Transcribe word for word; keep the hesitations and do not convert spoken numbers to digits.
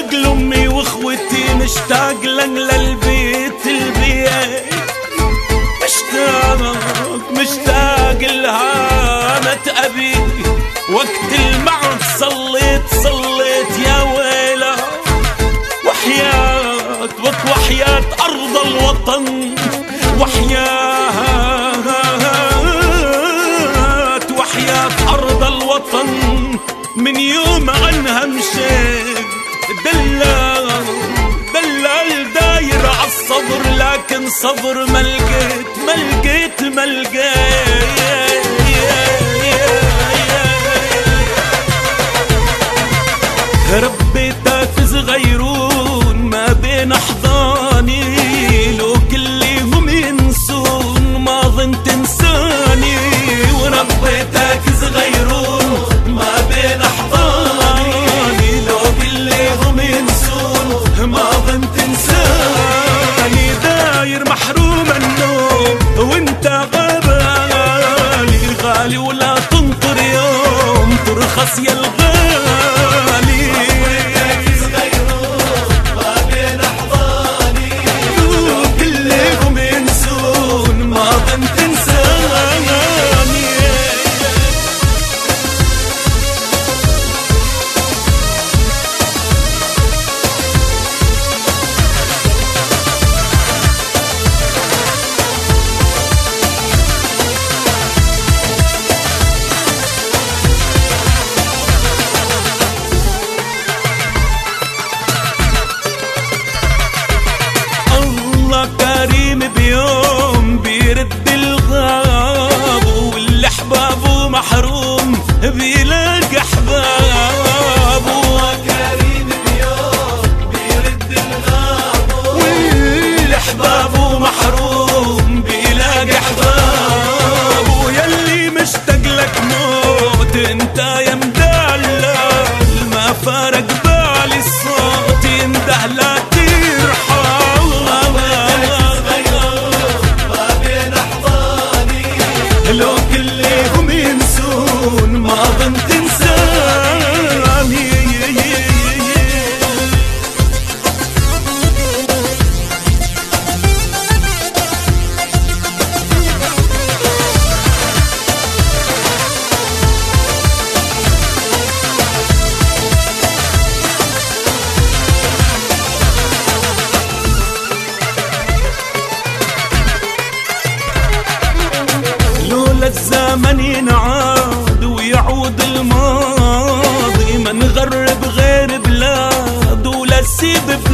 مشتاق لأمي واخوتي، مشتاق لن للبيت البيت، مشتاق مشتاق لهامة أبي، وقت المعد صليت صليت يا ويله، وحياة بك وحياة أرض الوطن، وحياة وحياة أرض الوطن، من يوم عنها مشيت دلال دلال داير عالصبر، لكن صبر ما لقيت ما لقيت ما لقيت. ربيتها في صغيرون ما بين أحضاني، لو كلهم ينسون ما ظن تنساني، وربيتها في صغيرون ما بين أحضاني، لو كلهم ينسون ما ظن تنساني، داير محروم النوم وانت غالي غالي، ولا تنطر يوم ترخص يا الغالي. كريم بيوم بيرد الغاب، واللي احبابه محروم بيلاقي احبابه، كريم بيوم بيرد الغاب، واللي احبابه محروم بيلاقي احبابه، يلي مشتاق لك موت انت يا مدلل، ما فارق بالي الصوت ينده لا ترحم، لو كلهم ينسون ما ظن تنساني. الزمن ينعاد ويعود الماضي، ما نغرب غير بلاد ولا سيب بلاد.